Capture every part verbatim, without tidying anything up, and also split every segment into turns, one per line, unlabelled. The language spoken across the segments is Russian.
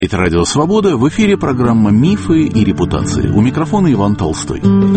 Это Радио Свобода, в эфире программа «Мифы и репутации». У микрофона Иван Толстой.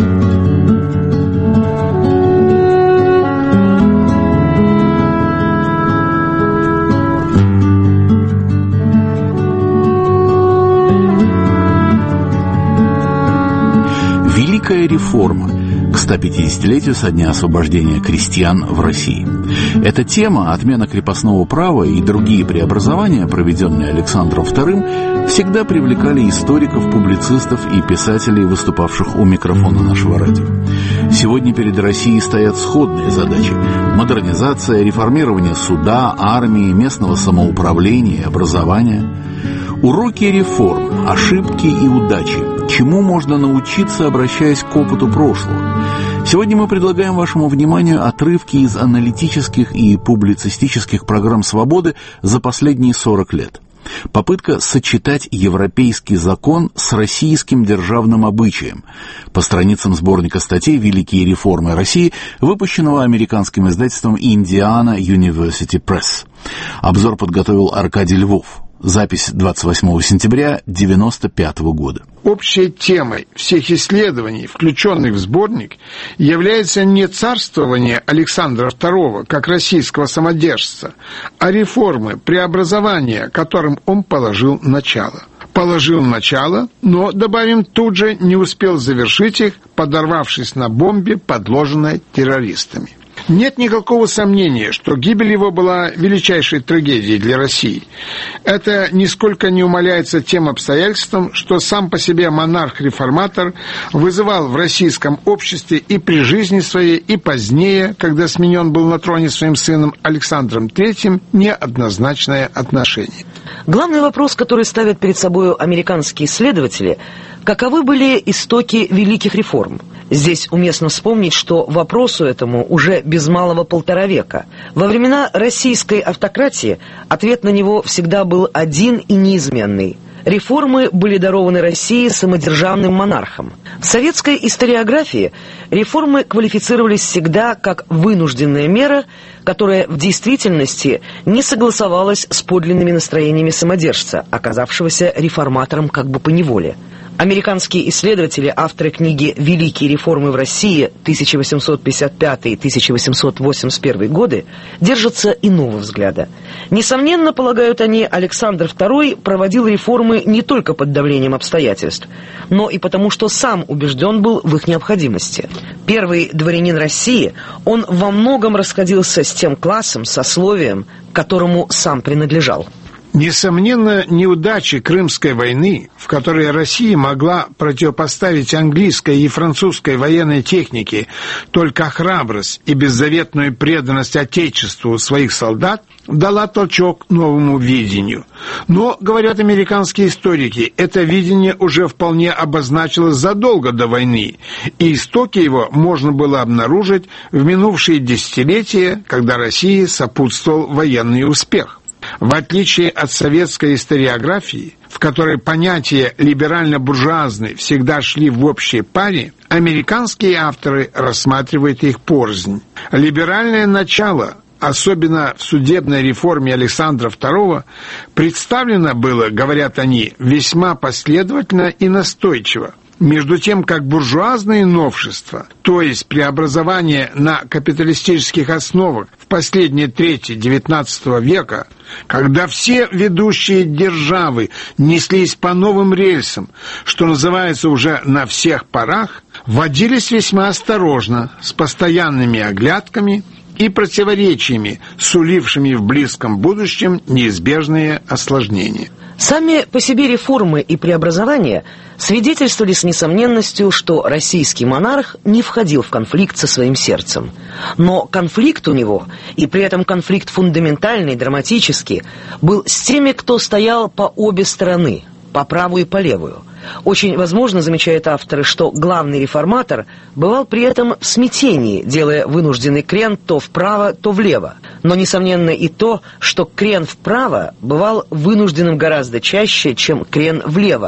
Великая реформа к ста пятидесятилетию со дня освобождения крестьян в России. Эта тема, отмена крепостного права и другие преобразования, проведенные Александром вторым, всегда привлекали историков, публицистов и писателей, выступавших у микрофона нашего радио. Сегодня перед Россией стоят сходные задачи: модернизация, реформирование суда, армии, местного самоуправления, образования. Уроки реформ, ошибки и удачи. Чему можно научиться, обращаясь к опыту прошлого? Сегодня мы предлагаем вашему вниманию отрывки из аналитических и публицистических программ «Свободы» за последние сорок лет. Попытка сочетать европейский закон с российским державным обычаем. По страницам сборника статей «Великие реформы России», выпущенного американским издательством Indiana University Press. Обзор подготовил Аркадий Львов. Запись двадцать восьмого сентября девяносто пятого года.
Общей темой всех исследований, включенных в сборник, является не царствование Александра второго как российского самодержца, а реформы, преобразования, которым он положил начало. Положил начало, но, добавим, тут же не успел завершить их, подорвавшись на бомбе, подложенной террористами. Нет никакого сомнения, что гибель его была величайшей трагедией для России. Это нисколько не умаляется тем обстоятельством, что сам по себе монарх-реформатор вызывал в российском обществе и при жизни своей, и позднее, когда сменен был на троне своим сыном Александром третьим, неоднозначное отношение.
Главный вопрос, который ставят перед собой американские исследователи: каковы были истоки великих реформ? Здесь уместно вспомнить, что вопросу этому уже без малого полтора века. Во времена российской автократии ответ на него всегда был один и неизменный. Реформы были дарованы России самодержавным монархом. В советской историографии реформы квалифицировались всегда как вынужденная мера, которая в действительности не согласовалась с подлинными настроениями самодержца, оказавшегося реформатором как бы поневоле. Американские исследователи, авторы книги «Великие реформы в России» тысяча восемьсот пятьдесят пятый — тысяча восемьсот восемьдесят первый годы, держатся иного взгляда. Несомненно, полагают они, Александр второй проводил реформы не только под давлением обстоятельств, но и потому, что сам убежден был в их необходимости. Первый дворянин России, он во многом расходился с тем классом, сословием, которому сам принадлежал.
Несомненно, неудачи Крымской войны, в которой Россия могла противопоставить английской и французской военной технике только храбрость и беззаветную преданность Отечеству своих солдат, дала толчок новому видению. Но, говорят американские историки, это видение уже вполне обозначилось задолго до войны, и истоки его можно было обнаружить в минувшие десятилетия, когда России сопутствовал военный успех. В отличие от советской историографии, в которой понятия либерально-буржуазные всегда шли в общей паре, американские авторы рассматривают их порознь. Либеральное начало, особенно в судебной реформе Александра второго, представлено было, говорят они, весьма последовательно и настойчиво. Между тем, как буржуазные новшества, то есть преобразование на капиталистических основах в последней трети девятнадцатого века, когда все ведущие державы неслись по новым рельсам, что называется уже на всех парах, вводились весьма осторожно, с постоянными оглядками и противоречиями, сулившими в близком будущем неизбежные осложнения.
Сами по себе реформы и преобразования свидетельствовали с несомненностью, что российский монарх не входил в конфликт со своим сердцем. Но конфликт у него, и при этом конфликт фундаментальный, драматический, был с теми, кто стоял по обе стороны, по правую и по левую. Очень возможно, замечают авторы, что главный реформатор бывал при этом в смятении, делая вынужденный крен то вправо, то влево. Но несомненно и то, что крен вправо бывал вынужденным гораздо чаще, чем крен влево,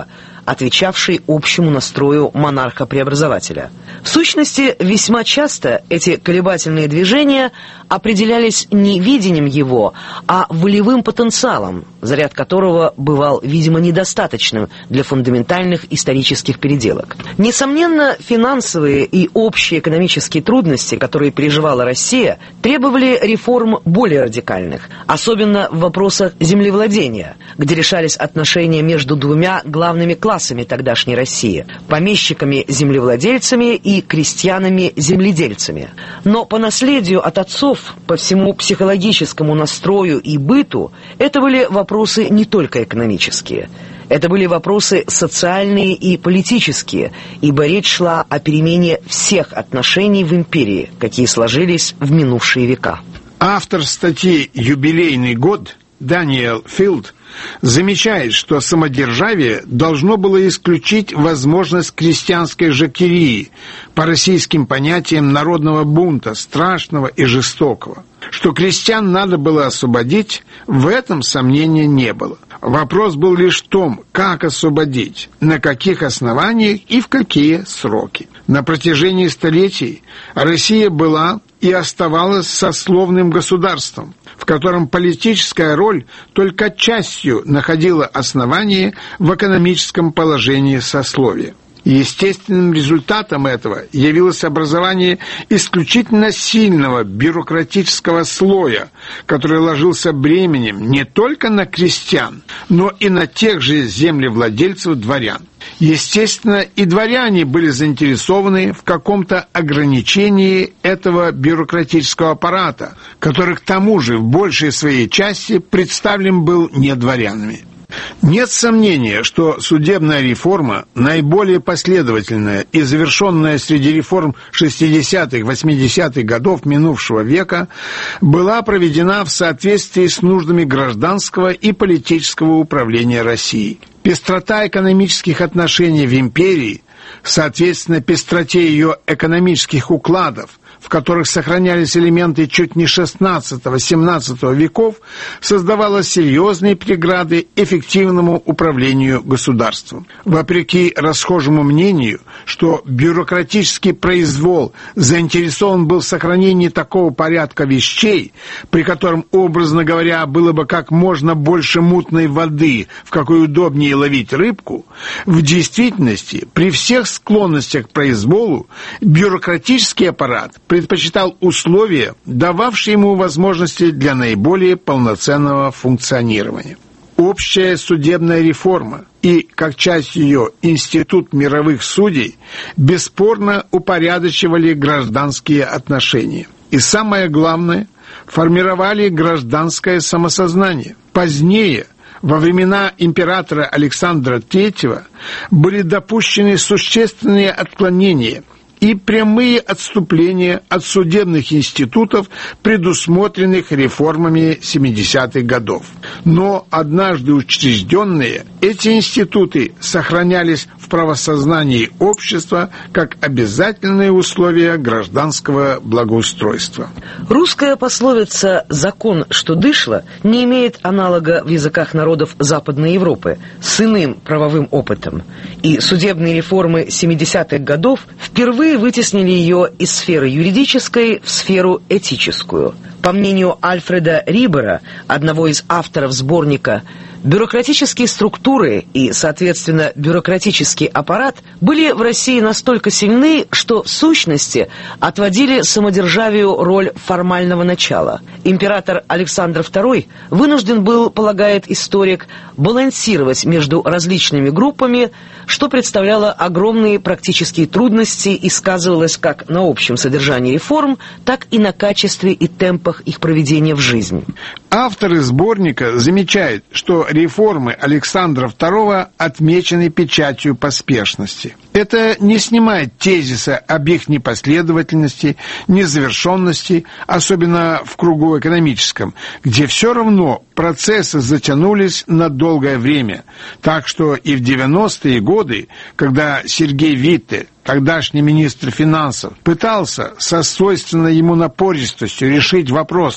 отвечавший общему настрою монарха-преобразователя. В сущности, весьма часто эти колебательные движения определялись не видением его, а волевым потенциалом, заряд которого бывал, видимо, недостаточным для фундаментальных исторических переделок. Несомненно, финансовые и общие экономические трудности, которые переживала Россия, требовали реформ более радикальных, особенно в вопросах землевладения, где решались отношения между двумя главными классами тогдашней России – помещиками-землевладельцами и крестьянами-земледельцами. Но по наследию от отцов, по всему психологическому настрою и быту, это были вопросы не только экономические. Это были вопросы социальные и политические, ибо речь шла о перемене всех отношений в империи, какие сложились в минувшие века.
Автор статьи «Юбилейный год» Даниэл Филд замечает, что самодержавие должно было исключить возможность крестьянской жакерии по российским понятиям народного бунта, страшного и жестокого. Что крестьян надо было освободить, в этом сомнения не было. Вопрос был лишь в том, как освободить, на каких основаниях и в какие сроки. На протяжении столетий Россия была и оставалась сословным государством, в котором политическая роль только частью находила основание в экономическом положении сословия. Естественным результатом этого явилось образование исключительно сильного бюрократического слоя, который ложился бременем не только на крестьян, но и на тех же землевладельцев-дворян. Естественно, и дворяне были заинтересованы в каком-то ограничении этого бюрократического аппарата, который к тому же в большей своей части представлен был не дворянами. Нет сомнения, что судебная реформа, наиболее последовательная и завершенная среди реформ шестидесятых-восьмидесятых годов минувшего века, была проведена в соответствии с нуждами гражданского и политического управления Россией. Пестрота экономических отношений в империи, соответственно пестроте ее экономических укладов, в которых сохранялись элементы чуть не шестнадцатого-семнадцатого веков, создавала серьезные преграды эффективному управлению государством. Вопреки расхожему мнению, что бюрократический произвол заинтересован был в сохранении такого порядка вещей, при котором, образно говоря, было бы как можно больше мутной воды, в какой удобнее ловить рыбку, в действительности, при всех склонностях к произволу, бюрократический аппарат предпочитал условия, дававшие ему возможности для наиболее полноценного функционирования. Общая судебная реформа и, как часть ее, институт мировых судей бесспорно упорядочивали гражданские отношения. И самое главное, формировали гражданское самосознание. Позднее, во времена императора Александра Третьего, были допущены существенные отклонения и прямые отступления от судебных институтов, предусмотренных реформами семидесятых годов. Но однажды учрежденные, эти институты сохранялись в правосознании общества как обязательные условия гражданского благоустройства.
Русская пословица «закон, что дышло» не имеет аналога в языках народов Западной Европы с иным правовым опытом, и судебные реформы семидесятых годов впервые вытеснили ее из сферы юридической в сферу этическую. По мнению Альфреда Рибера, одного из авторов сборника, бюрократические структуры и, соответственно, бюрократический аппарат были в России настолько сильны, что в сущности отводили самодержавию роль формального начала. Император Александр Второй вынужден был, полагает историк, балансировать между различными группами, что представляло огромные практические трудности и сказывалось как на общем содержании реформ, так и на качестве и темпах их проведения в жизнь.
Авторы сборника замечают, что реформы Александра Второго отмечены печатью поспешности. Это не снимает тезиса об их непоследовательности, незавершенности, особенно в кругу экономическом, где все равно процессы затянулись на долгое время. Так что и в девяностые годы, когда Сергей Витте, тогдашний министр финансов, пытался со свойственной ему напористостью решить вопрос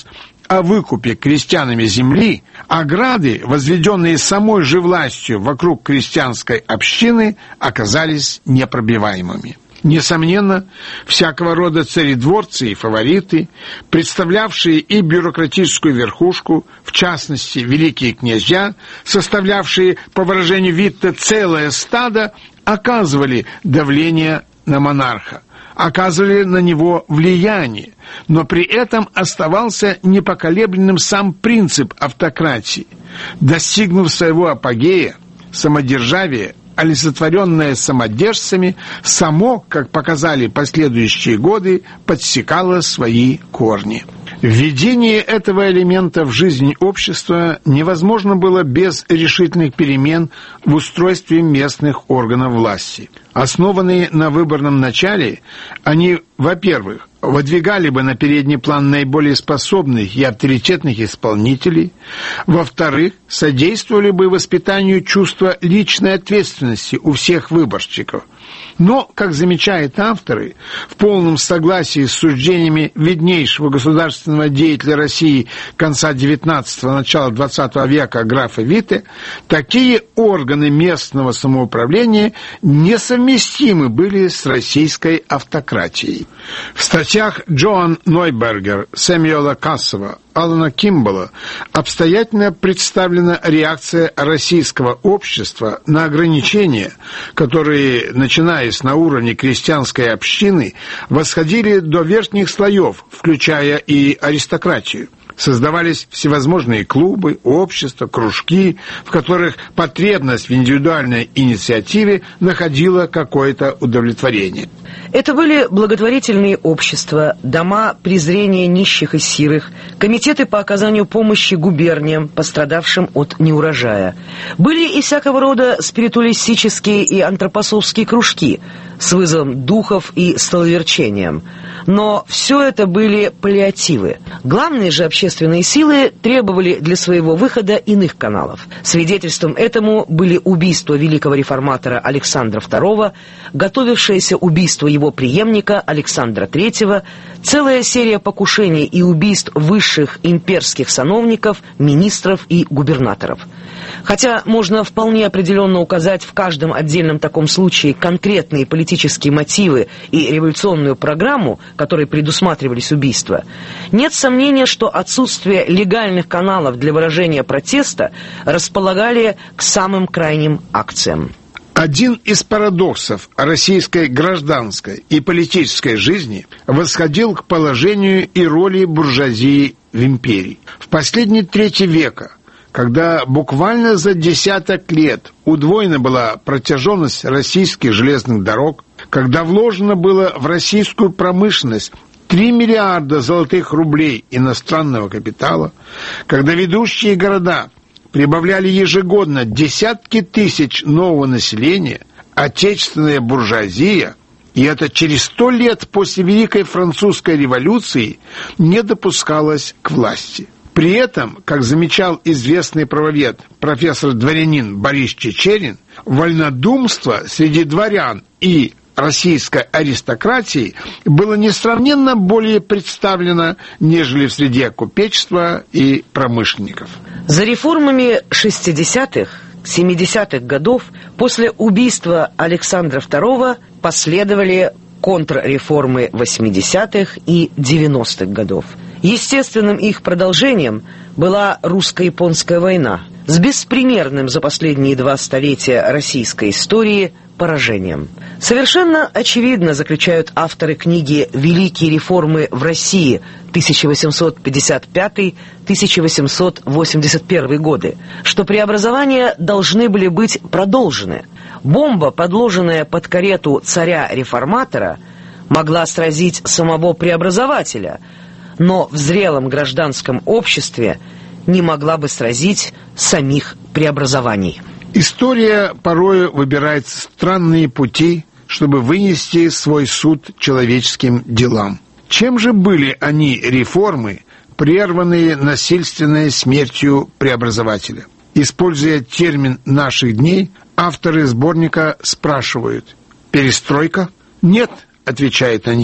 о выкупе крестьянами земли, ограды, возведенные самой же властью вокруг крестьянской общины, оказались непробиваемыми. Несомненно, всякого рода царедворцы и фавориты, представлявшие и бюрократическую верхушку, в частности, великие князья, составлявшие, по выражению Витте, целое стадо, оказывали давление на монарха, оказывали на него влияние, но при этом оставался непоколебленным сам принцип автократии. Достигнув своего апогея, самодержавие, олицетворенное самодержцами, само, как показали последующие годы, подсекало свои корни. Введение этого элемента в жизнь общества невозможно было без решительных перемен в устройстве местных органов власти. Основанные на выборном начале, они, во-первых, выдвигали бы на передний план наиболее способных и авторитетных исполнителей, во-вторых, содействовали бы воспитанию чувства личной ответственности у всех выборщиков. Но, как замечают авторы, в полном согласии с суждениями виднейшего государственного деятеля России конца девятнадцатого – начала двадцатого века графа Витте, такие органы местного самоуправления несовместимы были с российской автократией. В статьях Джоан Нойбергер, Сэмюэла Кассова, Алана Кимбала обстоятельно представлена реакция российского общества на ограничения, которые, начинаясь на уровне крестьянской общины, восходили до верхних слоев, включая и аристократию. Создавались всевозможные клубы, общества, кружки, в которых потребность в индивидуальной инициативе находила какое-то удовлетворение.
Это были благотворительные общества, дома презрения нищих и сирых, комитеты по оказанию помощи губерниям, пострадавшим от неурожая. Были и всякого рода спиритуалистические и антропософские кружки с вызовом духов и столоверчением. Но все это были паллиативы. Главные же общественные силы требовали для своего выхода иных каналов. Свидетельством этому были убийство великого реформатора Александра второго, готовившееся убийство его преемника Александра третьего, целая серия покушений и убийств высших имперских сановников, министров и губернаторов. Хотя можно вполне определенно указать в каждом отдельном таком случае конкретные политические мотивы и революционную программу, которой предусматривались убийства, нет сомнения, что отсутствие легальных каналов для выражения протеста располагали к самым крайним акциям.
Один из парадоксов российской гражданской и политической жизни восходил к положению и роли буржуазии в империи. В последние трети века, когда буквально за десяток лет удвоена была протяженность российских железных дорог, когда вложено было в российскую промышленность три миллиарда золотых рублей иностранного капитала, когда ведущие города прибавляли ежегодно десятки тысяч нового населения, отечественная буржуазия, и это через сто лет после Великой Французской революции, не допускалась к власти. При этом, как замечал известный правовед, профессор-дворянин Борис Чичерин, вольнодумство среди дворян и российской аристократии было несравненно более представлено, нежели в среде купечества и промышленников.
За реформами шестидесятых, семидесятых годов после убийства Александра второго последовали контрреформы восьмидесятых и девяностых годов. Естественным их продолжением была русско-японская война с беспримерным за последние два столетия российской истории поражением. Совершенно очевидно, заключают авторы книги «Великие реформы в России» тысяча восемьсот пятьдесят пятый — тысяча восемьсот восемьдесят первый годы, что преобразования должны были быть продолжены. Бомба, подложенная под карету царя-реформатора, могла сразить самого преобразователя, но в зрелом гражданском обществе не могла бы сразить самих преобразований.
История порою выбирает странные пути, чтобы вынести свой суд человеческим делам. Чем же были они, реформы, прерванные насильственной смертью преобразователя? Используя термин наших дней, авторы сборника спрашивают: «Перестройка?» «Нет», — отвечают они, —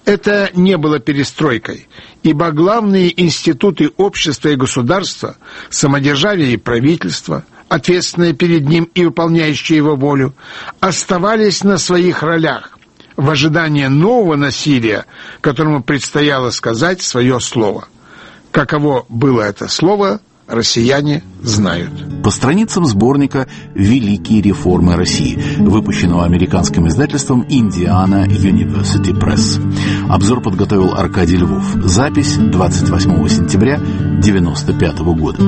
Это не было перестройкой, ибо главные институты общества и государства, самодержавие и правительство, ответственные перед ним и выполняющие его волю, оставались на своих ролях в ожидании нового насилия, которому предстояло сказать свое слово. Каково было это слово, россияне знают.
По страницам сборника «Великие реформы России», выпущенного американским издательством Indiana University Press. Обзор подготовил Аркадий Львов. Запись двадцать восьмого сентября девяносто пятого года.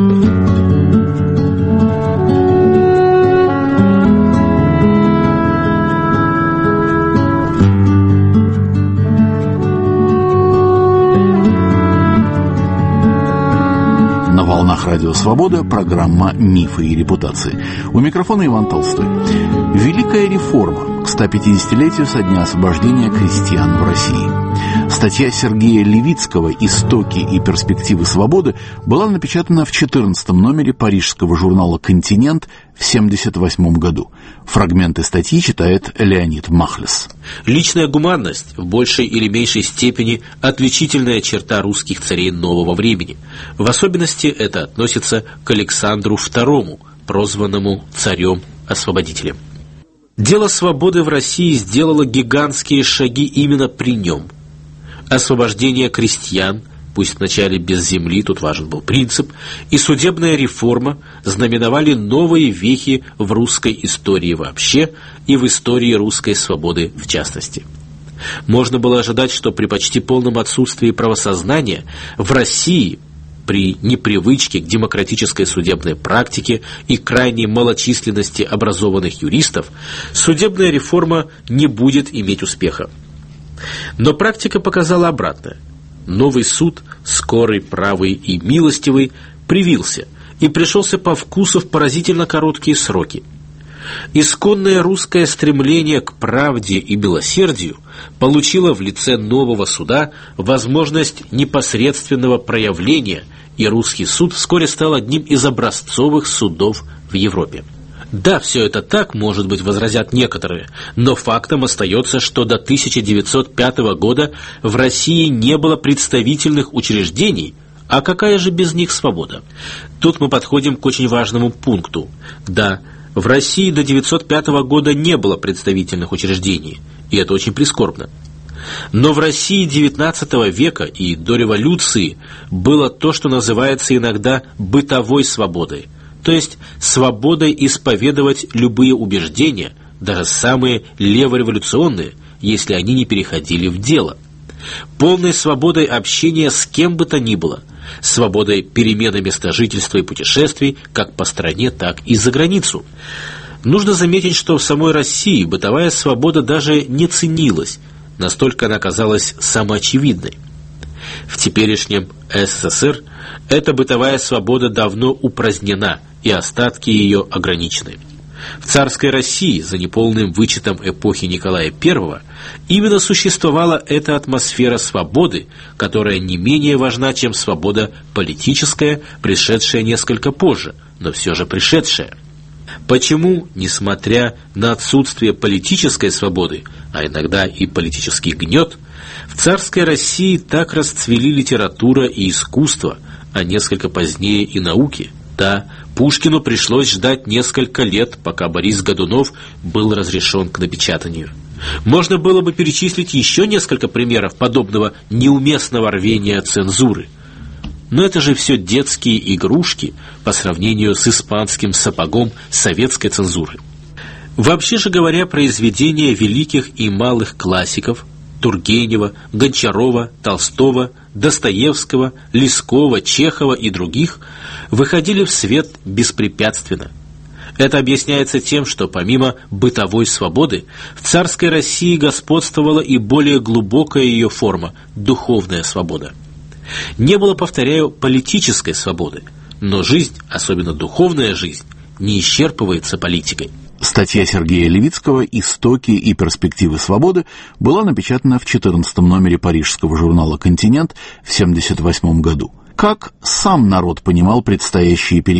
Радио «Свобода», программа «Мифы и репутации». У микрофона Иван Толстой. Великая реформа к сто пятидесятилетию со дня освобождения крестьян в России. Статья Сергея Левицкого «Истоки и перспективы свободы» была напечатана в четырнадцатом номере парижского журнала «Континент» в семьдесят восьмом году. Фрагменты статьи читает Леонид Махлес.
Личная гуманность в большей или меньшей степени отличительная черта русских царей нового времени. В особенности это относится к Александру второму, прозванному царем-освободителем. Дело свободы в России сделало гигантские шаги именно при нем. Освобождение крестьян, пусть вначале без земли, тут важен был принцип, и судебная реформа знаменовали новые вехи в русской истории вообще и в истории русской свободы в частности. Можно было ожидать, что при почти полном отсутствии правосознания в России, при непривычке к демократической судебной практике и крайней малочисленности образованных юристов, судебная реформа не будет иметь успеха. Но практика показала обратное. Новый суд, скорый, правый и милостивый, привился и пришелся по вкусу в поразительно короткие сроки. Исконное русское стремление к правде и милосердию получило в лице нового суда возможность непосредственного проявления, и русский суд вскоре стал одним из образцовых судов в Европе. Да, все это так, может быть, возразят некоторые, но фактом остается, что до тысяча девятьсот пятого года в России не было представительных учреждений, а какая же без них свобода? Тут мы подходим к очень важному пункту. Да, в России до девятьсот пятого года не было представительных учреждений, и это очень прискорбно. Но в России девятнадцатого века и до революции было то, что называется иногда бытовой свободой, то есть свободой исповедовать любые убеждения, даже самые левореволюционные, если они не переходили в дело. Полной свободой общения с кем бы то ни было, свободой перемены места жительства и путешествий как по стране, так и за границу. Нужно заметить, что в самой России бытовая свобода даже не ценилась, настолько она казалась самоочевидной. В теперешнем СССР эта бытовая свобода давно упразднена, и остатки ее ограничены. В царской России, за неполным вычетом эпохи Николая Первого, именно существовала эта атмосфера свободы, которая не менее важна, чем свобода политическая, пришедшая несколько позже, но все же пришедшая. Почему, несмотря на отсутствие политической свободы, а иногда и политический гнет, в царской России так расцвели литература и искусство, а несколько позднее и науки? Да, Пушкину пришлось ждать несколько лет, пока Борис Годунов был разрешен к напечатанию. Можно было бы перечислить еще несколько примеров подобного неуместного рвения цензуры. Но это же все детские игрушки по сравнению с испанским сапогом советской цензуры. Вообще же говоря, произведения великих и малых классиков Тургенева, Гончарова, Толстого, Достоевского, Лескова, Чехова и других выходили в свет беспрепятственно. Это объясняется тем, что помимо бытовой свободы в царской России господствовала и более глубокая ее форма – духовная свобода. Не было, повторяю, политической свободы, но жизнь, особенно духовная жизнь, не исчерпывается политикой.
Статья Сергея Левицкого «Истоки и перспективы свободы» была напечатана в четырнадцатом номере парижского журнала «Континент» в семьдесят восьмом году. Как сам народ понимал предстоящие перемены?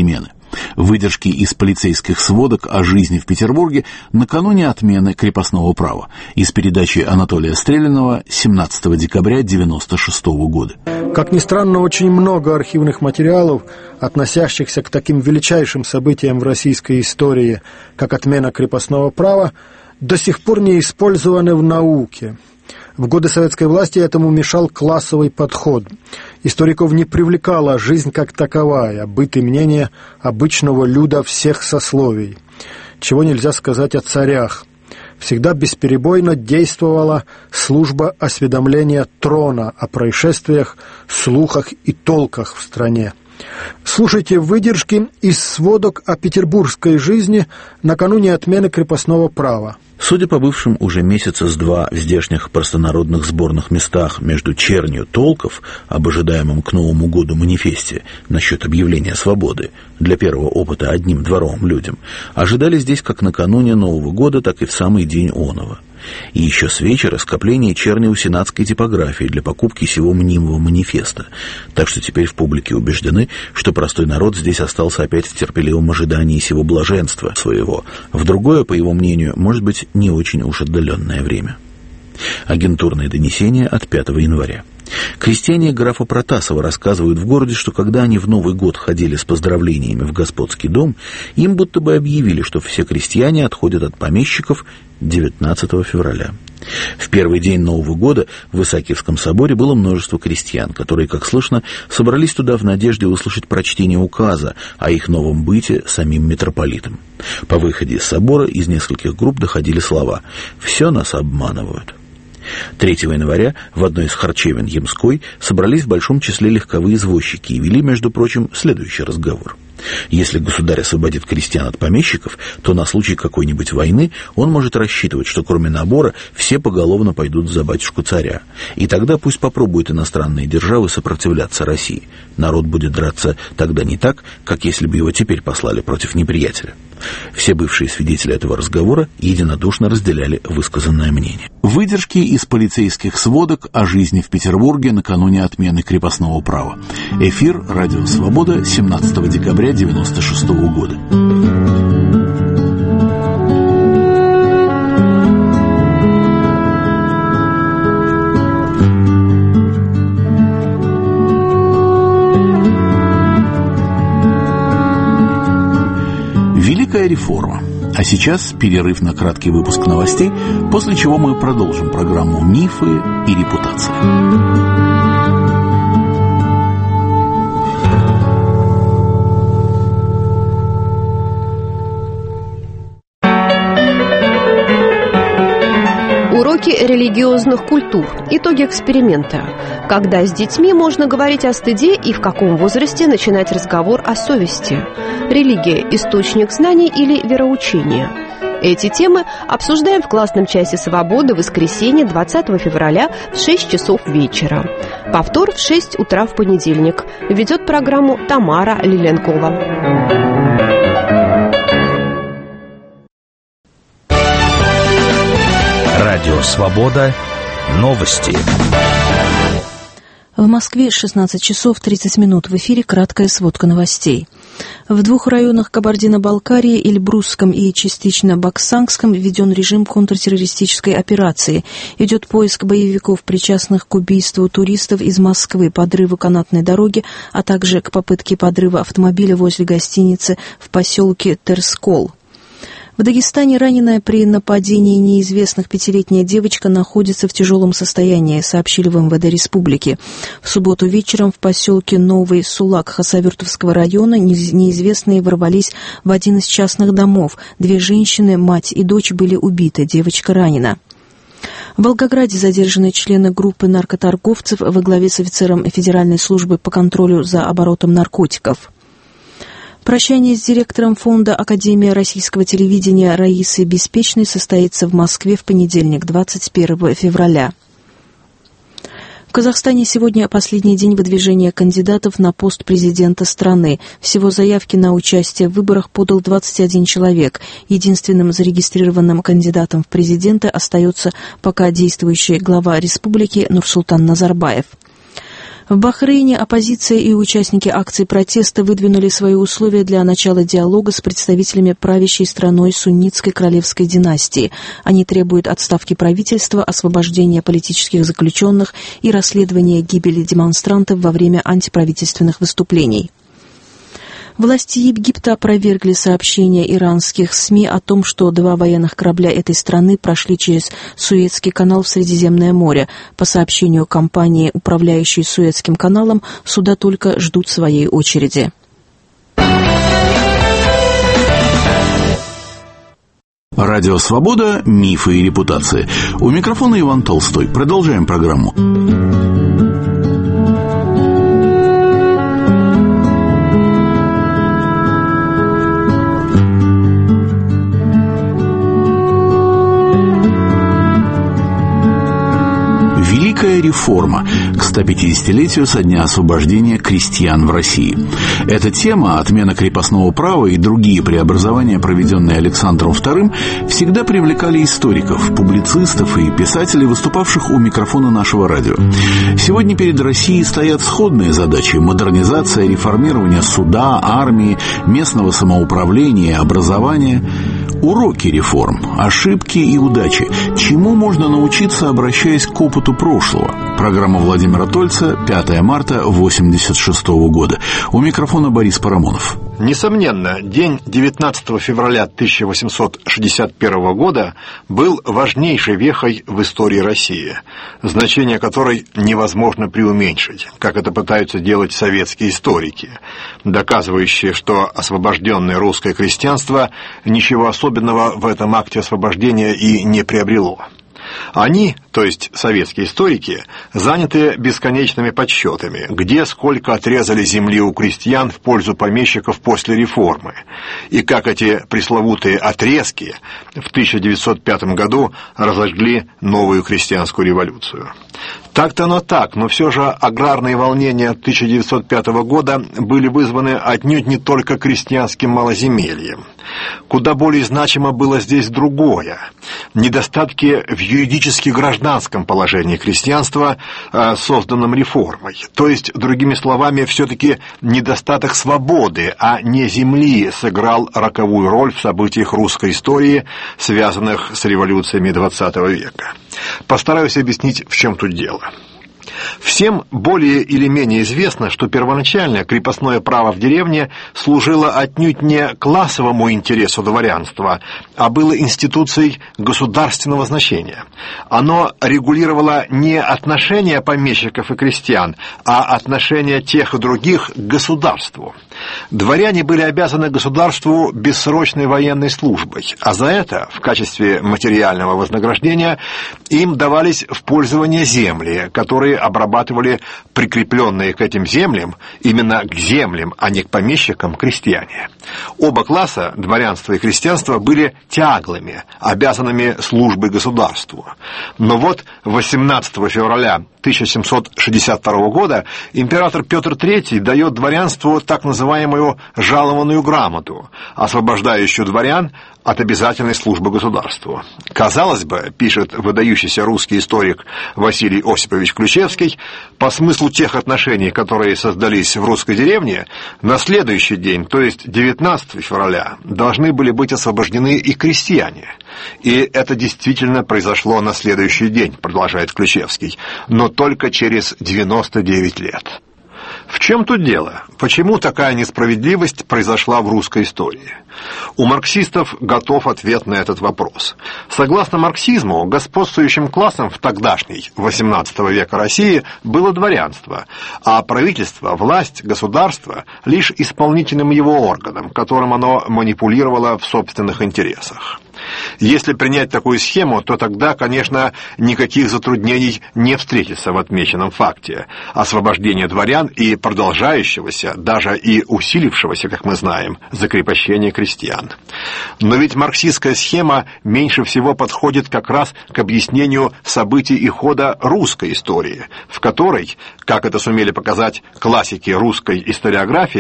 Выдержки из полицейских сводок о жизни в Петербурге накануне отмены крепостного права. Из передачи Анатолия Стрелянова семнадцатого декабря девяносто шестого года.
Как ни странно, очень много архивных материалов, относящихся к таким величайшим событиям в российской истории, как отмена крепостного права, до сих пор не использованы в науке. В годы советской власти этому мешал классовый подход. Историков не привлекала жизнь как таковая, быт и мнение обычного люда всех сословий. Чего нельзя сказать о царях. Всегда бесперебойно действовала служба осведомления трона о происшествиях, слухах и толках в стране. Слушайте выдержки из сводок о петербургской жизни накануне отмены крепостного права.
Судя по бывшим уже месяца с два в здешних простонародных сборных местах между чернью толков об ожидаемом к Новому году манифесте насчет объявления свободы для первого опыта одним дворовым людям, ожидали здесь как накануне Нового года, так и в самый день оного. И еще с вечера скопление черни у сенатской типографии для покупки сего мнимого манифеста. Так что теперь в публике убеждены, что простой народ здесь остался опять в терпеливом ожидании сего блаженства своего, в другое, по его мнению, может быть, не очень уж отдаленное время. Агентурные донесения от пятого января. Крестьяне графа Протасова рассказывают в городе, что когда они в Новый год ходили с поздравлениями в господский дом, им будто бы объявили, что все крестьяне отходят от помещиков девятнадцатого февраля. В первый день Нового года в Исаакиевском соборе было множество крестьян, которые, как слышно, собрались туда в надежде услышать прочтение указа о их новом быте самим митрополитом. По выходе из собора из нескольких групп доходили слова «все нас обманывают». третьего января в одной из харчевен Ямской собрались в большом числе легковые извозчики и вели, между прочим, следующий разговор. Если государь освободит крестьян от помещиков, то на случай какой-нибудь войны он может рассчитывать, что кроме набора все поголовно пойдут за батюшку царя. И тогда пусть попробуют иностранные державы сопротивляться России. Народ будет драться тогда не так, как если бы его теперь послали против неприятеля. Все бывшие свидетели этого разговора единодушно разделяли высказанное мнение. Выдержки из полицейских сводок о жизни в Петербурге накануне отмены крепостного права. Эфир «Радио Свобода» семнадцатого декабря девяносто шестого года. Великая реформа. А сейчас перерыв на краткий выпуск новостей, после чего мы продолжим программу «Мифы и репутация».
Уроки религиозных культур. Итоги эксперимента. Когда с детьми можно говорить о стыде и в каком возрасте начинать разговор о совести? Религия – источник знаний или вероучения? Эти темы обсуждаем в классном часе «Свободы» в воскресенье двадцатого февраля в шесть часов вечера. Повтор в шесть утра в понедельник. Ведет программу Тамара Лиленкова.
Радио «Свобода». Новости.
В Москве шестнадцать часов тридцать минут. В эфире краткая сводка новостей. В двух районах Кабардино-Балкарии, Эльбрусском и частично Баксангском, введен режим контртеррористической операции. Идет поиск боевиков, причастных к убийству туристов из Москвы, подрыву канатной дороги, а также к попытке подрыва автомобиля возле гостиницы в поселке Терскол. В Дагестане раненая при нападении неизвестных пятилетняя девочка находится в тяжелом состоянии, сообщили в эм вэ дэ республики. В субботу вечером в поселке Новый Сулак Хасавюртовского района неизвестные ворвались в один из частных домов. Две женщины, мать и дочь, были убиты, девочка ранена. В Волгограде задержаны члены группы наркоторговцев во главе с офицером Федеральной службы по контролю за оборотом наркотиков. Прощание с директором фонда Академии российского телевидения Раисой Беспечной состоится в Москве в понедельник, двадцать первого февраля. В Казахстане сегодня последний день выдвижения кандидатов на пост президента страны. Всего заявки на участие в выборах подал двадцать один человек. Единственным зарегистрированным кандидатом в президенты остается пока действующий глава республики Нурсултан Назарбаев. В Бахрейне оппозиция и участники акций протеста выдвинули свои условия для начала диалога с представителями правящей страной суннитской королевской династии. Они требуют отставки правительства, освобождения политических заключенных и расследования гибели демонстрантов во время антиправительственных выступлений. Власти Египта опровергли сообщения иранских СМИ о том, что два военных корабля этой страны прошли через Суэцкий канал в Средиземное море. По сообщению компании, управляющей Суэцким каналом, суда только ждут своей очереди.
Радио «Свобода. Мифы и репутации». У микрофона Иван Толстой. Продолжаем программу. Великая реформа к сто пятидесятилетию со дня освобождения крестьян в России. Эта тема, отмена крепостного права и другие преобразования, проведенные Александром вторым, всегда привлекали историков, публицистов и писателей, выступавших у микрофона нашего радио. Сегодня перед Россией стоят сходные задачи: модернизация, реформирование суда, армии, местного самоуправления, образования. Уроки реформ, ошибки и удачи. Чему можно научиться, обращаясь к опыту прошлого? Программа Владимира Тольца, пятое марта восемьдесят шестого года. У микрофона Борис Парамонов.
Несомненно, день девятнадцатого февраля тысяча восемьсот шестьдесят первого года был важнейшей вехой в истории России, значение которой невозможно преуменьшить, как это пытаются делать советские историки, доказывающие, что освобожденное русское крестьянство ничего особенного в этом акте освобождения и не приобрело. Они, то есть советские историки, заняты бесконечными подсчетами, где сколько отрезали земли у крестьян в пользу помещиков после реформы, и как эти пресловутые отрезки в тысяча девятьсот пятом году разожгли новую крестьянскую революцию. Так-то оно так, но все же аграрные волнения тысяча девятьсот пятого года были вызваны отнюдь не только крестьянским малоземельем. Куда более значимо было здесь другое – недостатки в юридически-гражданском положении крестьянства, созданном реформой. То есть, другими словами, все-таки недостаток свободы, а не земли сыграл роковую роль в событиях русской истории, связанных с революциями двадцатого века. Постараюсь объяснить, в чем тут дело. Всем более или менее известно, что первоначально крепостное право в деревне служило отнюдь не классовому интересу дворянства, а было институцией государственного значения. Оно регулировало не отношения помещиков и крестьян, а отношения тех и других к государству. Дворяне были обязаны государству бессрочной военной службой, а за это, в качестве материального вознаграждения, им давались в пользование земли, которые обрабатывали прикрепленные к этим землям, именно к землям, а не к помещикам, крестьяне. Оба класса, дворянство и крестьянство, были тяглыми, обязанными службой государству. Но вот восемнадцатого февраля тысяча семьсот шестьдесят второго года император Петр Третий дает дворянству так называемую жалованную грамоту, освобождающую дворян от обязательной службы государству. Казалось бы, пишет выдающийся русский историк Василий Осипович Ключевский, по смыслу тех отношений, которые создались в русской деревне, на следующий день, то есть девятнадцатого февраля, должны были быть освобождены и крестьяне. И это действительно произошло на следующий день, продолжает Ключевский, но только через девяносто девять лет. В чем тут дело? Почему такая несправедливость произошла в русской истории? У марксистов готов ответ на этот вопрос. Согласно марксизму, господствующим классом в тогдашней восемнадцатого века России было дворянство, а правительство, власть, государство лишь исполнительным его органом, которым оно манипулировало в собственных интересах. Если принять такую схему, то тогда, конечно, никаких затруднений не встретится в отмеченном факте освобождения дворян и продолжающегося, даже и усилившегося, как мы знаем, закрепощения крестьян. Но ведь марксистская схема меньше всего подходит как раз к объяснению событий и хода русской истории, в которой, как это сумели показать классики русской историографии,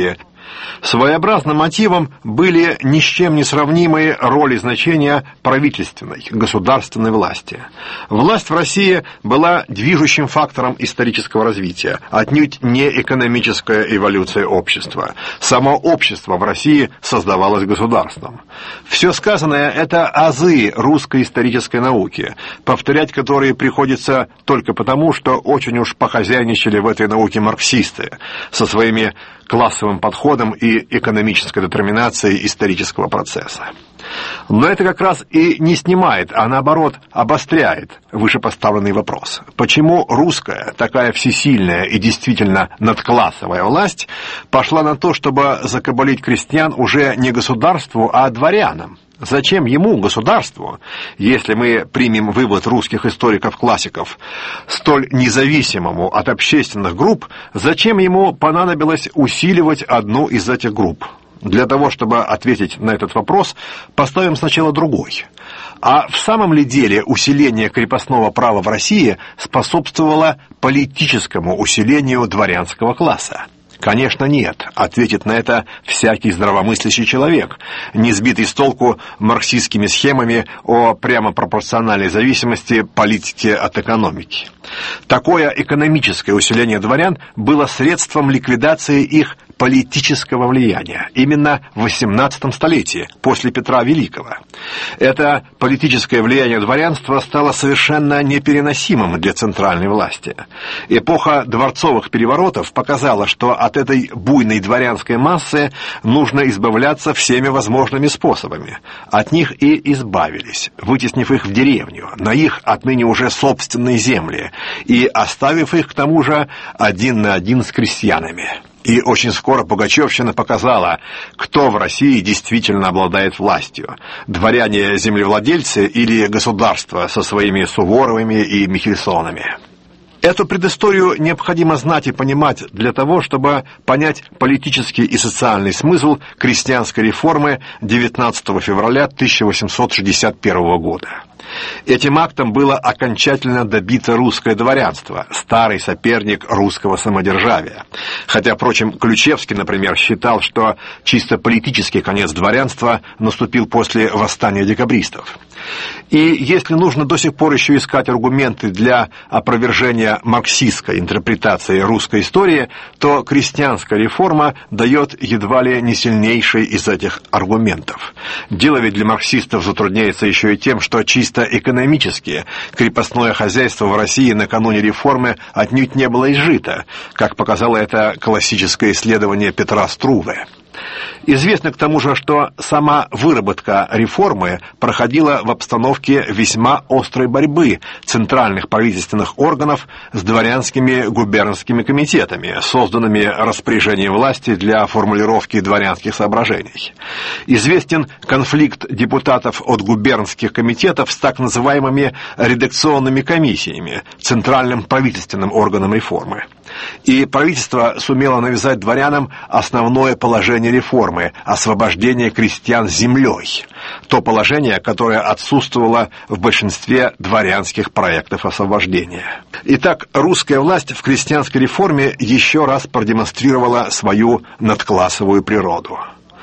Своеобразным мотивом были ни с чем не сравнимые роли и значения правительственной, государственной власти. Власть в России была движущим фактором исторического развития, отнюдь не экономическая эволюция общества. Само общество в России создавалось государством. Все сказанное – это азы русской исторической науки, повторять которые приходится только потому, что очень уж похозяйничали в этой науке марксисты со своими классовым подходом и экономической детерминацией исторического процесса. Но это как раз и не снимает, а наоборот обостряет вышепоставленный вопрос. Почему русская, такая всесильная и действительно надклассовая власть пошла на то, чтобы закабалить крестьян уже не государству, а дворянам? Зачем ему, государству, если мы примем вывод русских историков-классиков, столь независимому от общественных групп, зачем ему понадобилось усиливать одну из этих групп? Для того, чтобы ответить на этот вопрос, поставим сначала другой. А в самом ли деле усиление крепостного права в России способствовало политическому усилению дворянского класса? Конечно, нет, ответит на это всякий здравомыслящий человек, не сбитый с толку марксистскими схемами о прямо пропорциональной зависимости политики от экономики. Такое экономическое усиление дворян было средством ликвидации их политического влияния именно в восемнадцатом столетии, после Петра Великого. Это политическое влияние дворянства стало совершенно непереносимым для центральной власти. Эпоха дворцовых переворотов показала, что от этой буйной дворянской массы нужно избавляться всеми возможными способами. От них и избавились, вытеснив их в деревню, на их отныне уже собственные земли, и оставив их, к тому же, один на один с крестьянами. И очень скоро пугачевщина показала, кто в России действительно обладает властью – дворяне-землевладельцы или государство со своими Суворовыми и Михельсонами. Эту предысторию необходимо знать и понимать для того, чтобы понять политический и социальный смысл крестьянской реформы девятнадцатого февраля тысяча восемьсот шестьдесят первого года. Этим актом было окончательно добито русское дворянство, старый соперник русского самодержавия. Хотя, впрочем, Ключевский, например, считал, что чисто политический конец дворянства наступил после восстания декабристов. И если нужно до сих пор еще искать аргументы для опровержения марксистской интерпретации русской истории, то крестьянская реформа дает едва ли не сильнейший из этих аргументов. Дело ведь для марксистов затрудняется еще и тем, что чисто экономически крепостное хозяйство в России накануне реформы отнюдь не было изжито, как показало это классическое исследование Петра Струве. Известно к тому же, что сама выработка реформы проходила в обстановке весьма острой борьбы центральных правительственных органов с дворянскими губернскими комитетами, созданными распоряжением власти для формулировки дворянских соображений. Известен конфликт депутатов от губернских комитетов с так называемыми редакционными комиссиями, центральным правительственным органом реформы. И правительство сумело навязать дворянам основное положение реформы – освобождение крестьян землей. То положение, которое отсутствовало в большинстве дворянских проектов освобождения. Итак, русская власть в крестьянской реформе еще раз продемонстрировала свою надклассовую природу.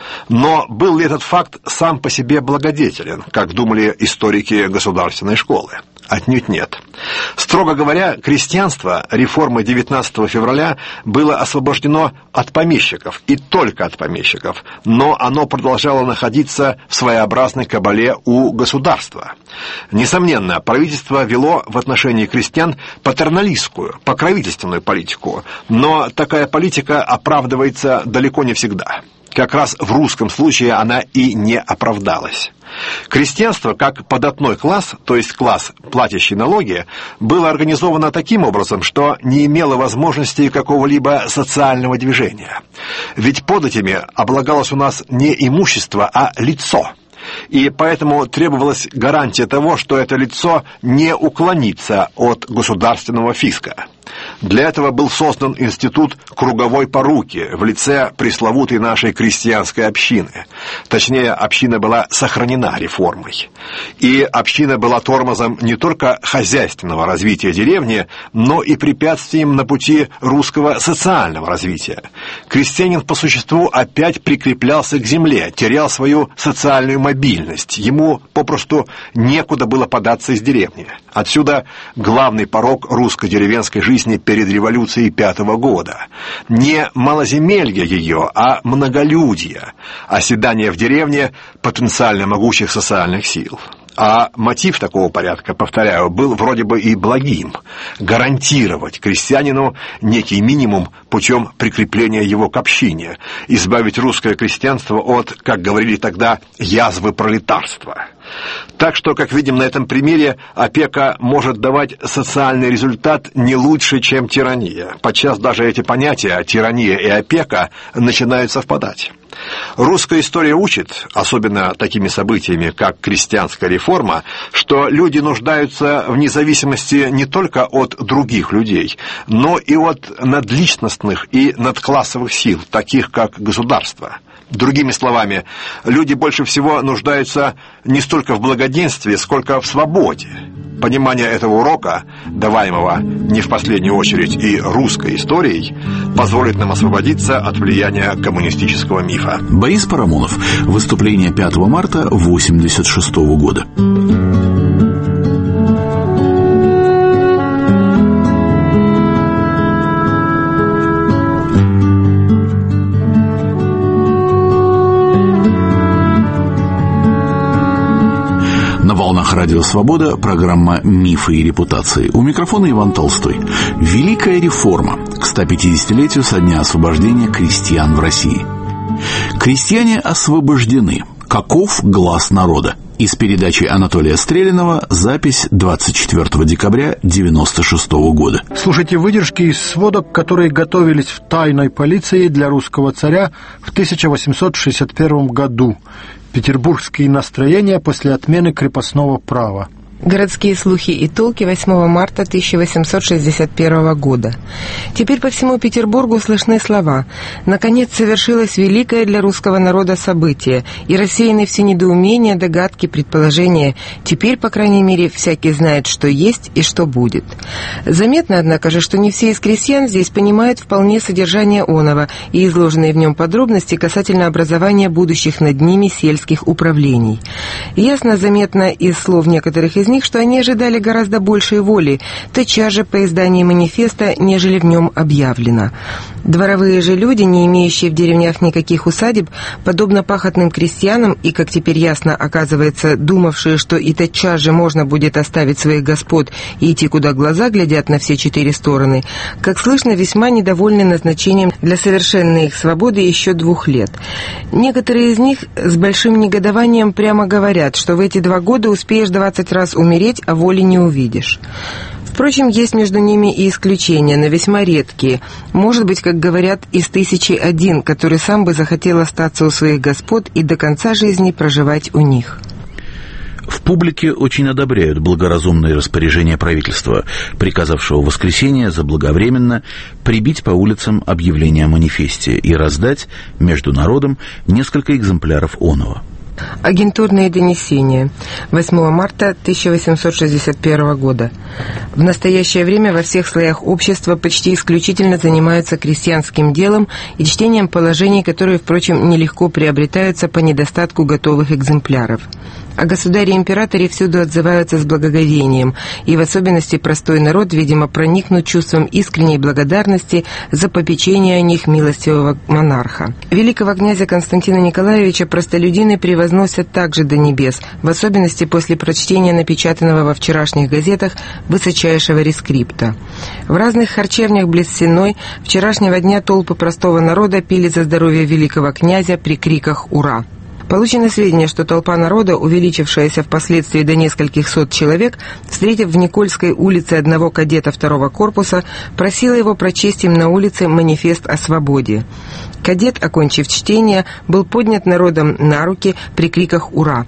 Но был ли этот факт сам по себе благодетелен, как думали историки государственной школы? Отнюдь нет. Строго говоря, крестьянство реформы девятнадцатого февраля было освобождено от помещиков, и только от помещиков, но оно продолжало находиться в своеобразной кабале у государства. Несомненно, правительство вело в отношении крестьян патерналистскую, покровительственную политику, но такая политика оправдывается далеко не всегда. Как раз в русском случае она и не оправдалась. Крестьянство, как податной класс, то есть класс, платящий налоги, было организовано таким образом, что не имело возможности какого-либо социального движения. Ведь податями облагалось у нас не имущество, а лицо. И поэтому требовалась гарантия того, что это лицо не уклонится от государственного фиска. Для этого был создан институт круговой поруки в лице пресловутой нашей крестьянской общины. Точнее, община была сохранена реформой. И община была тормозом не только хозяйственного развития деревни, но и препятствием на пути русского социального развития. Крестьянин по существу опять прикреплялся к земле, терял свою социальную мобильность. Ему попросту некуда было податься из деревни. Отсюда главный порок русско-деревенской жизни перед революцией пятого года. Не малоземелье ее, а многолюдье, оседание в деревне потенциально могучих социальных сил. А мотив такого порядка, повторяю, был вроде бы и благим – гарантировать крестьянину некий минимум путем прикрепления его к общине, избавить русское крестьянство от, как говорили тогда, язвы пролетарства. Так что, как видим на этом примере, опека может давать социальный результат не лучше, чем тирания. Подчас даже эти понятия, тирания и опека, начинают совпадать. Русская история учит, особенно такими событиями, как крестьянская реформа, что люди нуждаются в независимости не только от других людей, но и от надличностных и надклассовых сил, таких как государство. Другими словами, люди больше всего нуждаются не столько в благоденствии, сколько в свободе. Понимание этого урока, даваемого не в последнюю очередь и русской историей, позволит нам освободиться от влияния коммунистического мифа.
Борис Парамонов. Выступление пятого марта восемьдесят шестого года. На волнах Радио Свобода программа «Мифы и репутации». У микрофона Иван Толстой. Великая реформа к сто пятидесятилетию со дня освобождения крестьян в России. Крестьяне освобождены. Каков глас народа? Из передачи Анатолия Стрелянова, запись двадцать четвёртого декабря девяносто шестого года.
Слушайте выдержки из сводок, которые готовились в тайной полиции для русского царя в тысяча восемьсот шестьдесят первом году. Петербургские настроения после отмены крепостного права.
Городские слухи и толки восьмого марта тысяча восемьсот шестьдесят первого года. Теперь по всему Петербургу слышны слова: «Наконец совершилось великое для русского народа событие», и рассеяны все недоумения, догадки, предположения. Теперь, по крайней мере, всякий знает, что есть и что будет. Заметно, однако же, что не все из крестьян здесь понимают вполне содержание оного и изложенные в нем подробности касательно образования будущих над ними сельских управлений. Ясно заметно из слов некоторых из них, что они ожидали гораздо большей воли, тотчас же по издании манифеста, нежели в нем объявлено. Дворовые же люди, не имеющие в деревнях никаких усадеб, подобно пахотным крестьянам и, как теперь ясно оказывается, думавшие, что и тотчас же можно будет оставить своих господ и идти, куда глаза глядят на все четыре стороны, как слышно, весьма недовольны назначением для совершенной их свободы еще двух лет. Некоторые из них с большим негодованием прямо говорят, что в эти два года успеешь двадцать раз умереть, а воли не увидишь. Впрочем, есть между ними и исключения, но весьма редкие. Может быть, как говорят, из тысячи один, который сам бы захотел остаться у своих господ и до конца жизни проживать у них.
В публике очень одобряют благоразумные распоряжения правительства, приказавшего в воскресенье заблаговременно прибить по улицам объявление о манифесте и раздать между народом несколько экземпляров оного.
Агентурные донесения. восьмого марта тысяча восемьсот шестьдесят первого года. В настоящее время во всех слоях общества почти исключительно занимаются крестьянским делом и чтением положений, которые, впрочем, нелегко приобретаются по недостатку готовых экземпляров. О государе-императоре всюду отзываются с благоговением, и в особенности простой народ, видимо, проникнут чувством искренней благодарности за попечение о них милостивого монарха. Великого князя Константина Николаевича простолюдины превозносят также до небес, в особенности после прочтения напечатанного во вчерашних газетах высочайшего рескрипта. В разных харчевнях близ Сенной вчерашнего дня толпы простого народа пили за здоровье великого князя при криках «Ура!». Получено сведения, что толпа народа, увеличившаяся впоследствии до нескольких сот человек, встретив в Никольской улице одного кадета второго корпуса, просила его прочесть им на улице манифест о свободе. Кадет, окончив чтение, был поднят народом на руки при криках «Ура!».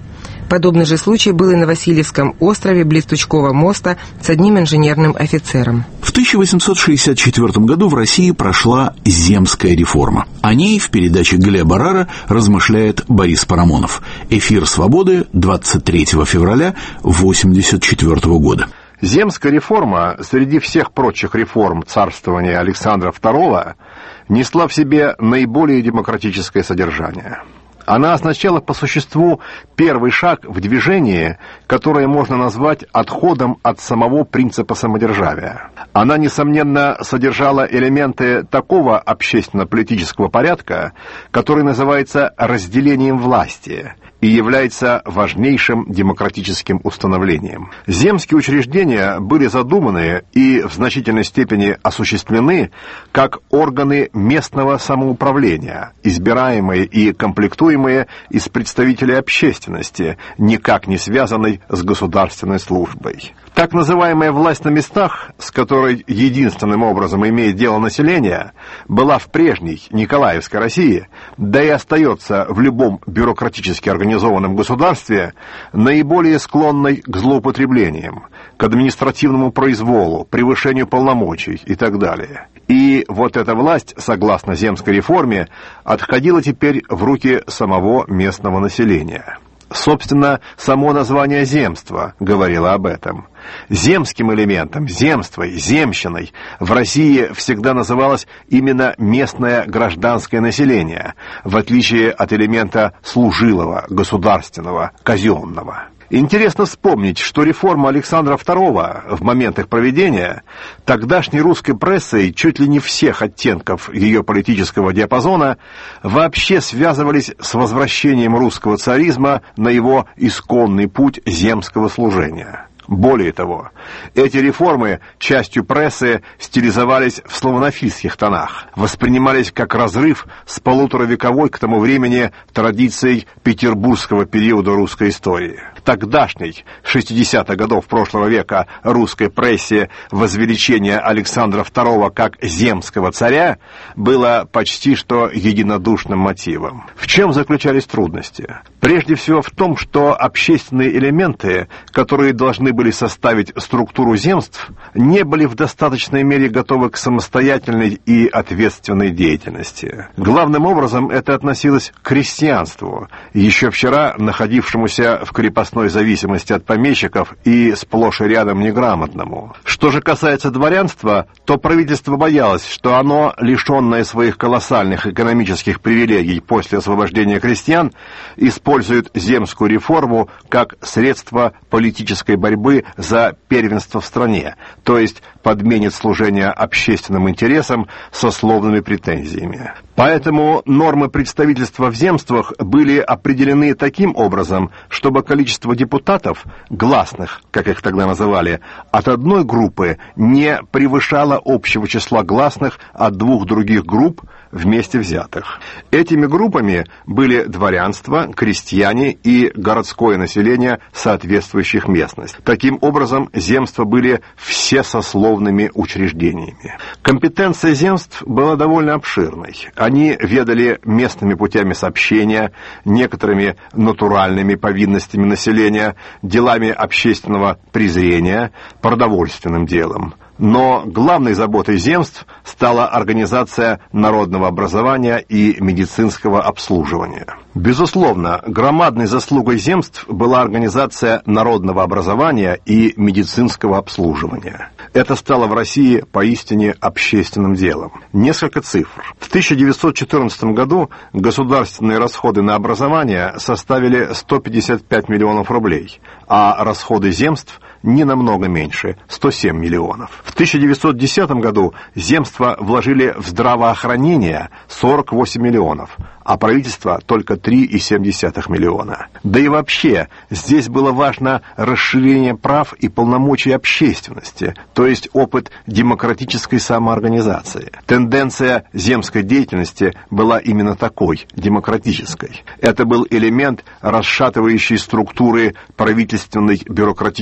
Подобный же случай был и на Васильевском острове близ Тучкового моста с одним инженерным офицером.
В тысяча восемьсот шестьдесят четвёртом году в России прошла земская реформа. О ней в передаче Глеба Рара размышляет Борис Парамонов. Эфир «Свободы» двадцать третьего февраля восемьдесят четвёртого года.
Земская реформа, среди всех прочих реформ царствования Александра второго, несла в себе наиболее демократическое содержание. Она означала по существу первый шаг в движении, которое можно назвать отходом от самого принципа самодержавия. Она, несомненно, содержала элементы такого общественно-политического порядка, который называется разделением власти и является важнейшим демократическим установлением. Земские учреждения были задуманы и в значительной степени осуществлены как органы местного самоуправления, избираемые и комплектуемые из представителей общественности, никак не связанной с государственной службой. Так называемая власть на местах, с которой единственным образом имеет дело население, была в прежней Николаевской России, да и остается в любом бюрократически организованном государстве, наиболее склонной к злоупотреблениям, к административному произволу, превышению полномочий и так далее. И вот эта власть, согласно земской реформе, отходила теперь в руки самого местного населения. Собственно, само название земства говорило об этом. Земским элементом, земствой, земщиной в России всегда называлось именно местное гражданское население, в отличие от элемента служилого, государственного, казенного. Интересно вспомнить, что реформа Александра второго в момент их проведения тогдашней русской прессой чуть ли не всех оттенков ее политического диапазона вообще связывались с возвращением русского царизма на его исконный путь земского служения. Более того, эти реформы частью прессы стилизовались в славянофильских тонах, воспринимались как разрыв с полуторавековой к тому времени традицией петербургского периода русской истории. Тогдашней, шестидесятых годов прошлого века, русской прессе возвеличение Александра второго как земского царя было почти что единодушным мотивом. В чем заключались трудности? Прежде всего в том, что общественные элементы, которые должны были составить структуру земств, не были в достаточной мере готовы к самостоятельной и ответственной деятельности. Главным образом это относилось к крестьянству, еще вчера находившемуся в крепостной зависимости от помещиков и сплошь и рядом неграмотному. Что же касается дворянства, то правительство боялось, что оно, лишенное своих колоссальных экономических привилегий после освобождения крестьян, использует земскую реформу как средство политической борьбы за первенство в стране, то есть подменит служение общественным интересам сословными претензиями. Поэтому нормы представительства в земствах были определены таким образом, чтобы количество депутатов, гласных, как их тогда называли, от одной группы не превышало общего числа гласных от двух других групп вместе взятых. Этими группами были дворянство, крестьяне и городское население соответствующих местностей. Таким образом, земства были всесословными учреждениями. Компетенция земств была довольно обширной. Они ведали местными путями сообщения, некоторыми натуральными повинностями населения, делами общественного презрения, продовольственным делом. Но главной заботой земств стала организация народного образования и медицинского обслуживания. Безусловно, громадной заслугой земств была организация народного образования и медицинского обслуживания. Это стало в России поистине общественным делом. Несколько цифр. В тысяча девятьсот четырнадцатом году государственные расходы на образование составили сто пятьдесят пять миллионов рублей, а расходы земств не намного меньше – сто семь миллионов. В тысяча девятьсот десятом году земства вложили в здравоохранение сорок восемь миллионов, а правительство только три целых семь десятых миллиона. Да и вообще, здесь было важно расширение прав и полномочий общественности, то есть опыт демократической самоорганизации. Тенденция земской деятельности была именно такой, демократической. Это был элемент, расшатывающий структуры правительственной бюрократической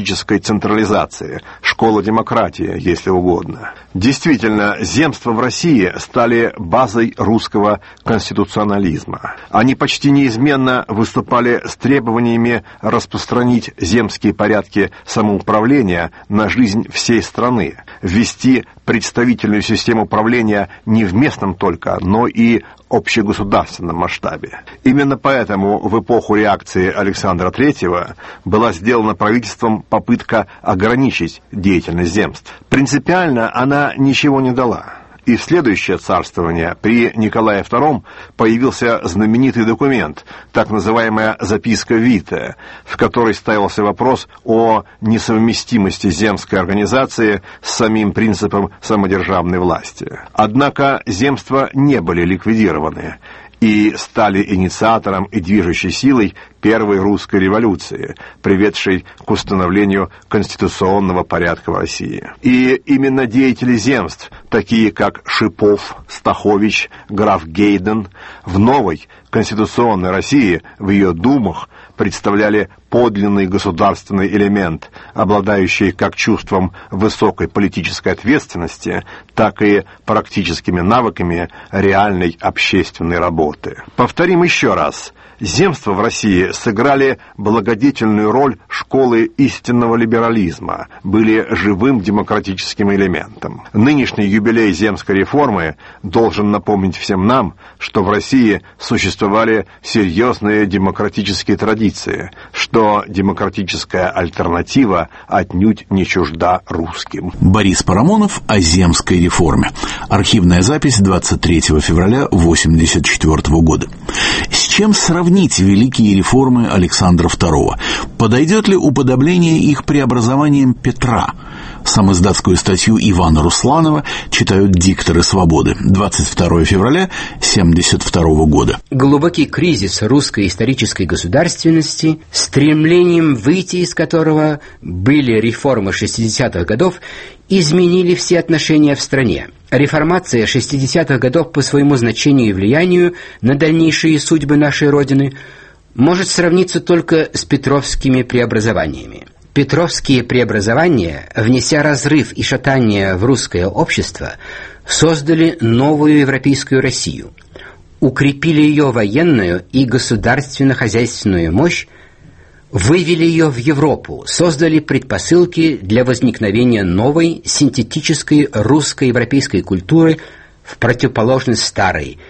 децентрализации, школа демократии, если угодно. Действительно, земства в России стали базой русского конституционализма. Они почти неизменно выступали с требованиями распространить земские порядки самоуправления на жизнь всей страны, ввести представительную систему правления не в местном только, но и общегосударственном масштабе. Именно поэтому в эпоху реакции Александра Третьего была сделана правительством попытка ограничить деятельность земств. Принципиально она ничего не дала. И в следующее царствование при Николае Втором появился знаменитый документ, так называемая «Записка Витте», в которой ставился вопрос о несовместимости земской организации с самим принципом самодержавной власти. Однако земства не были ликвидированы и стали инициатором и движущей силой первой русской революции, приведшей к установлению конституционного порядка в России. И именно деятели земств, такие как Шипов, Стахович, граф Гейден, в новой конституционной России, в ее думах, представляли подлинный государственный элемент, обладающий как чувством высокой политической ответственности, так и практическими навыками реальной общественной работы. Повторим еще раз. Земства в России сыграли благодетельную роль школы истинного либерализма, были живым демократическим элементом. Нынешний юбилей земской реформы должен напомнить всем нам, что в России существовали серьезные демократические традиции, что демократическая альтернатива отнюдь не чужда русским.
Борис Парамонов о земской реформе. Архивная запись двадцать третьего февраля восемьдесят четвёртого года. С чем сравнить великие реформы Александра Второго? Подойдет ли уподобление их преобразованием Петра? Самоиздатскую статью Ивана Русланова читают дикторы «Свободы». двадцать второго февраля семьдесят второго года.
Глубокий кризис русской исторической государственности, стремлением выйти из которого были реформы шестидесятых годов, изменили все отношения в стране. Реформация шестидесятых годов по своему значению и влиянию на дальнейшие судьбы нашей Родины может сравниться только с петровскими преобразованиями. Петровские преобразования, внеся разрыв и шатание в русское общество, создали новую европейскую Россию, укрепили ее военную и государственно-хозяйственную мощь, вывели ее в Европу, создали предпосылки для возникновения новой синтетической русско-европейской культуры в противоположность старой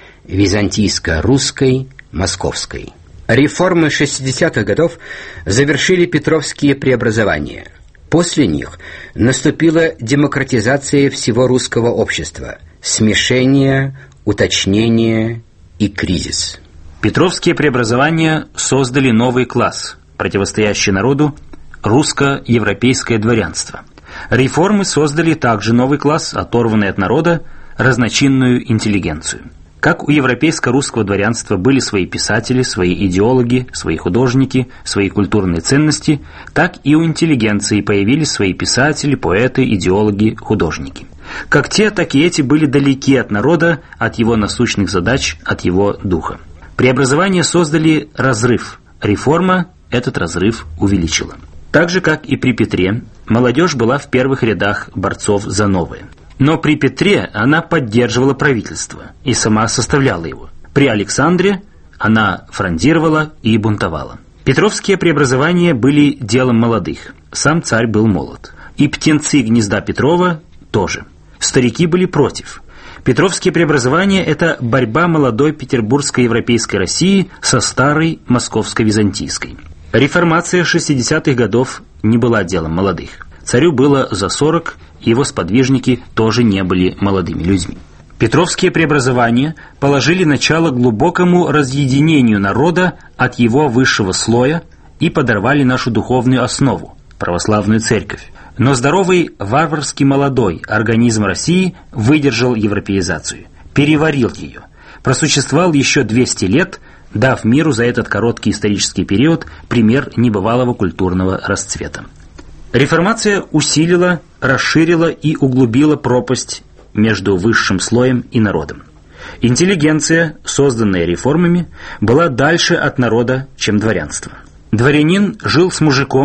византийско-русской, московской. Реформы шестидесятых годов завершили петровские преобразования. После них наступила демократизация всего русского общества, смешение, уточнение и кризис.
Петровские преобразования создали новый класс, противостоящий народу, русско-европейское дворянство. Реформы создали также новый класс, оторванный от народа, разночинную интеллигенцию. Как у европейско-русского дворянства были свои писатели, свои идеологи, свои художники, свои культурные ценности, так и у интеллигенции появились свои писатели, поэты, идеологи, художники. Как те, так и эти были далеки от народа, от его насущных задач, от его духа. Преобразования создали разрыв. Реформа этот разрыв увеличила. Так же, как и при Петре, молодежь была в первых рядах борцов за новое. Но при Петре она поддерживала правительство и сама составляла его. При Александре она фрондировала и бунтовала. Петровские преобразования были делом молодых. Сам царь был молод. И птенцы гнезда Петрова тоже. Старики были против. Петровские преобразования – это борьба молодой петербургской европейской России со старой московско-византийской. Реформация шестидесятых годов не была делом молодых. Царю было за сорок, его сподвижники тоже не были молодыми людьми. Петровские преобразования положили начало глубокому разъединению народа от его высшего слоя и подорвали нашу духовную основу – православную церковь. Но здоровый варварский молодой организм России выдержал европеизацию, переварил ее, просуществовал еще двести лет, дав миру за этот короткий исторический период пример небывалого культурного расцвета. Реформация усилила, расширила и углубила пропасть между высшим слоем и народом. Интеллигенция, созданная реформами, была дальше от народа, чем дворянство. Дворянин жил с мужиком,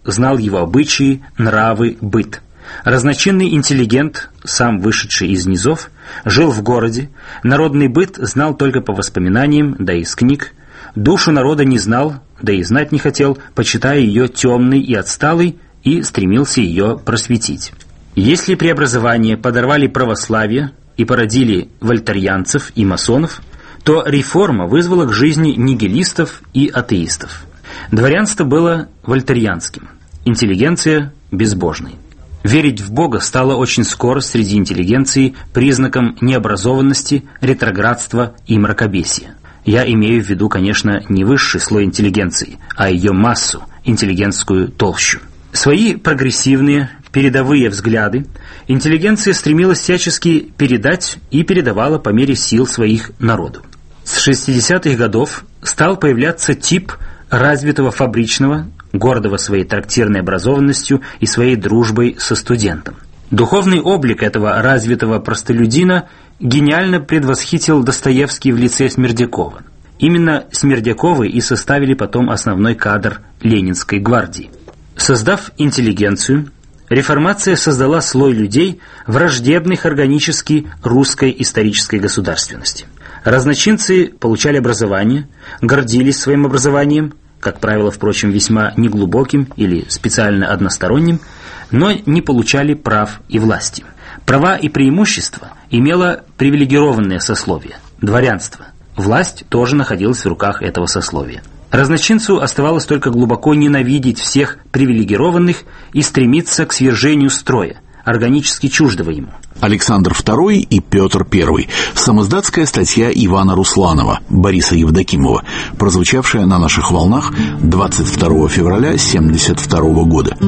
знал его обычаи, нравы, быт. Разночинный интеллигент, сам вышедший из низов, жил в городе, народный быт знал только по воспоминаниям, да из книг, душу народа не знал, да и знать не хотел, почитая ее темной и отсталой, и стремился ее просветить. Если преобразования подорвали православие и породили вольтерьянцев и масонов, то реформа вызвала к жизни нигилистов и атеистов. Дворянство было вольтерьянским, интеллигенция – безбожной. Верить в Бога стало очень скоро среди интеллигенции признаком необразованности, ретроградства и мракобесия. Я имею в виду, конечно, не высший слой интеллигенции, а ее массу, интеллигентскую толщу. Свои прогрессивные, передовые взгляды интеллигенция стремилась всячески передать и передавала по мере сил своих народу. С шестидесятых годов стал появляться тип развитого фабричного, гордого своей трактирной образованностью и своей дружбой со студентом. Духовный облик этого развитого простолюдина гениально предвосхитил Достоевский в лице Смердякова. Именно Смердяковы и составили потом основной кадр Ленинской гвардии. Создав интеллигенцию, реформация создала слой людей, враждебных органически русской исторической государственности. Разночинцы получали образование, гордились своим образованием, как правило, впрочем, весьма неглубоким или специально односторонним, но не получали прав и власти. Права и преимущества имело привилегированное сословие – дворянство. Власть тоже находилась в руках этого сословия. Разночинцу оставалось только глубоко ненавидеть всех привилегированных и стремиться к свержению строя, органически чуждого ему.
Александр второй и Петр Первый. Самоиздатская статья Ивана Русланова, Бориса Евдокимова, прозвучавшая на наших волнах двадцать второго февраля тысяча девятьсот семьдесят второго года.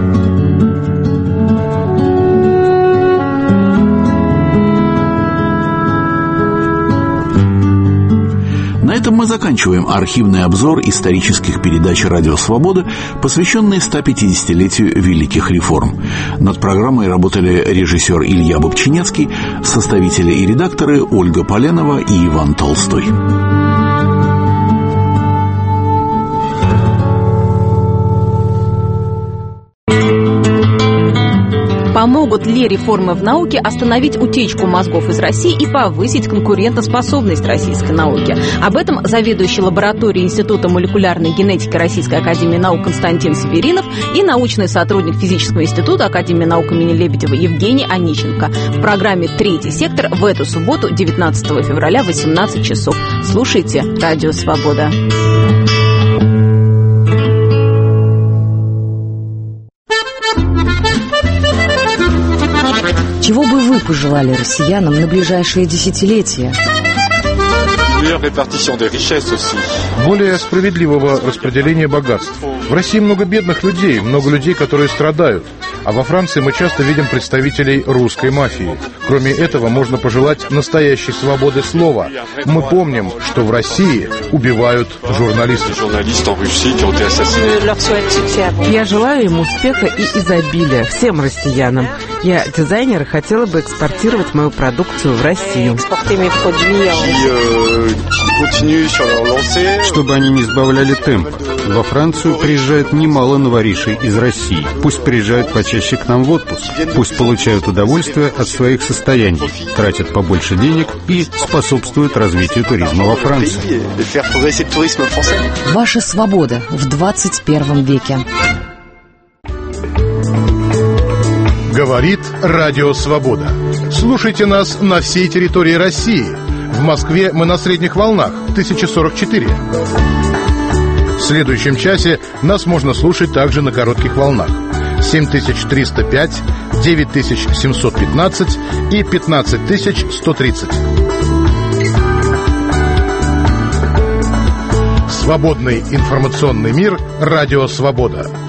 На этом мы заканчиваем архивный обзор исторических передач «Радио Свобода», посвященные стопятидесятилетию великих реформ. Над программой работали режиссер Илья Бобчинецкий, составители и редакторы Ольга Поленова и Иван Толстой.
Помогут ли реформы в науке остановить утечку мозгов из России и повысить конкурентоспособность российской науки? Об этом заведующий лабораторией Института молекулярной генетики Российской академии наук Константин Северинов и научный сотрудник Физического института Академии наук имени Лебедева Евгений Онищенко. В программе «Третий сектор» в эту субботу, девятнадцатого февраля, в восемнадцать часов. Слушайте «Радио Свобода».
Чего бы вы пожелали россиянам на ближайшие десятилетия?
Более справедливого распределения богатств. В России много бедных людей, много людей, которые страдают. А во Франции мы часто видим представителей русской мафии. Кроме этого, можно пожелать настоящей свободы слова. Мы помним, что в России убивают журналистов.
Я желаю им успеха и изобилия всем россиянам. Я, дизайнер, и хотела бы экспортировать мою продукцию в Россию.
Чтобы они не сбавляли темп. Во Францию приезжает немало новоришей из России. Пусть приезжают почаще к нам в отпуск. Пусть получают удовольствие от своих состояний, тратят побольше денег и способствуют развитию туризма во Франции.
Ваша свобода в двадцать первом веке.
Говорит Радио Свобода. Слушайте нас на всей территории России. В Москве мы на средних волнах тысяча сорок четыре. В следующем часе нас можно слушать также на коротких волнах семь тысяч триста пять, девять тысяч семьсот пятнадцать и пятнадцать тысяч сто тридцать. Свободный информационный мир. Радио Свобода.